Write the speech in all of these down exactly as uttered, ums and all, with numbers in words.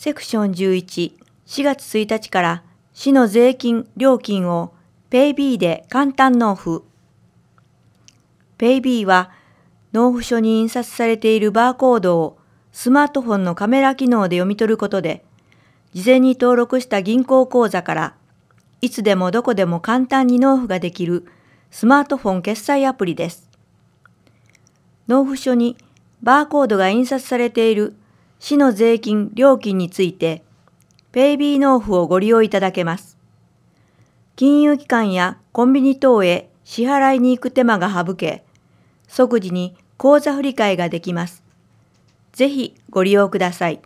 セクションじゅういち、しがつついたちから市の税金・料金を ペイビー で簡単納付。ペイビー は納付書に印刷されているバーコードをスマートフォンのカメラ機能で読み取ることで、事前に登録した銀行口座からいつでもどこでも簡単に納付ができるスマートフォン決済アプリです。納付書にバーコードが印刷されている市の税金・料金について、ペイビー納付をご利用いただけます。金融機関やコンビニ等へ支払いに行く手間が省け、即時に口座振替ができます。ぜひご利用ください。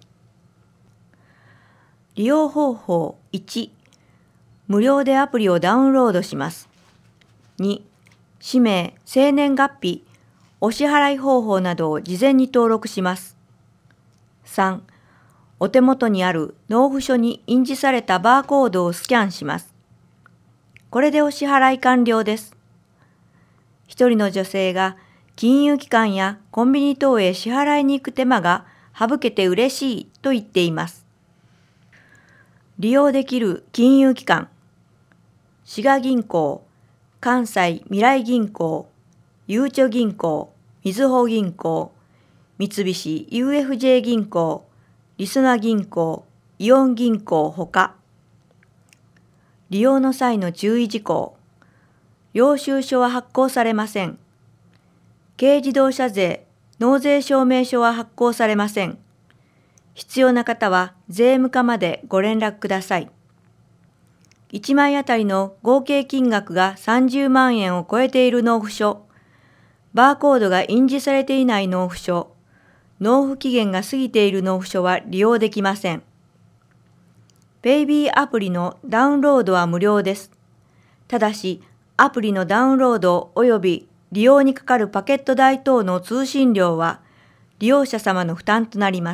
利用方法いち、無料でアプリをダウンロードします。に、氏名、生年月日、お支払い方法などを事前に登録します。さん、お手元にある納付書に印字されたバーコードをスキャンします。これでお支払い完了です。一人の女性が金融機関やコンビニ等へ支払いに行く手間が省けて嬉しいと言っています。利用できる金融機関、滋賀銀行、関西みらい銀行、ゆうちょ銀行、みずほ銀行、三菱 ユーエフジェー 銀行、りそな銀行、イオン銀行ほか。利用の際の注意事項。領収書は発行されません。軽自動車税、納税証明書は発行されません。必要な方は税務課までご連絡ください。いちまいあたりの合計金額がさんじゅうまんえんを超えている納付書、バーコードが印字されていない納付書、納付期限が過ぎている納付書は利用できません。ペイビーアプリのダウンロードは無料です。ただし、アプリのダウンロード及び利用にかかるパケット代等の通信料は利用者様の負担となります。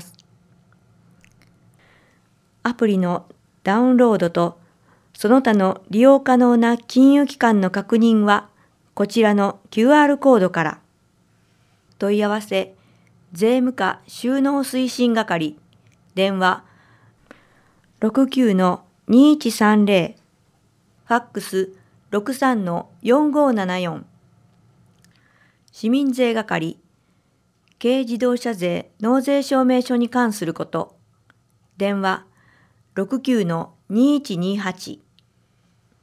アプリのダウンロードとその他の利用可能な金融機関の確認はこちらの キューアール コードから。問い合わせ、税務課収納推進係、電話 ろくきゅうのにいちさんぜろ、ファックス ろくさんのよんごななよん。市民税係、軽自動車税納税証明書に関すること、電話ろくきゅうのにいちにはち。